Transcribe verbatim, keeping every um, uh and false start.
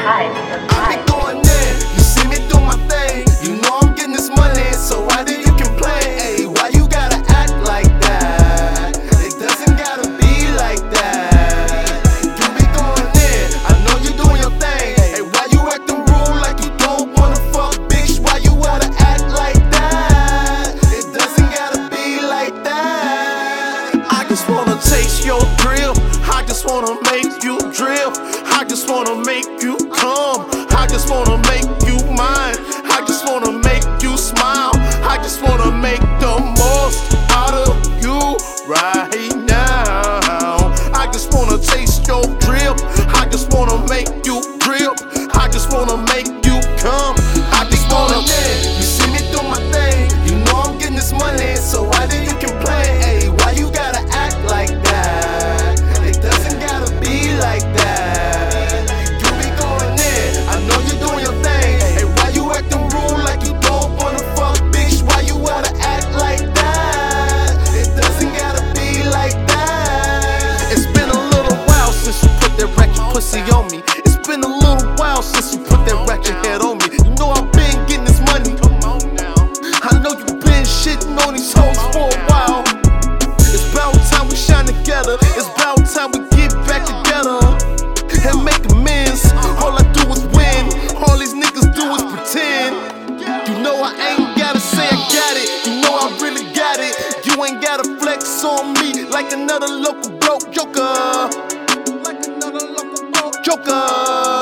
time, the I time. be going in, you see me do my thing. You know I'm getting this money, so why do you complain? Hey, why you gotta act like that? It doesn't gotta be like that. You be going in, I know you doing your thing. Hey, why you acting rude like you don't wanna fuck, bitch? Why you gotta act like that? It doesn't gotta be like that. I just wanna taste your thrill. I just wanna make you drill. I just wanna make you come. I just wanna make you mine. I just wanna make you smile. I just wanna make the most out of you right now. I just wanna taste your drip. I just wanna make you drip. I just wanna make you come. I just wanna. You see me do my thing. You know I'm getting this money, so why do you complain? Hey, why you gotta act like that? It doesn't gotta be like that. You be going in, I know you doing your thing. Hey, why you acting rude like you don't wanna fuck, bitch? Why you gotta act like that? It doesn't gotta be like that. It's been a little while since you put that ratchet pussy on me. It's been a little while since you put that ratchet head on me. You know I've been getting this money. I know you been shitting on these hoes for a while. It's about time we shine together. It's about time we get back together and make amends. All I do is win. All these niggas do is pretend. You know I ain't gotta say I got it. You know I really got it. You ain't gotta flex on me like another local broke joker. Like another local broke joker.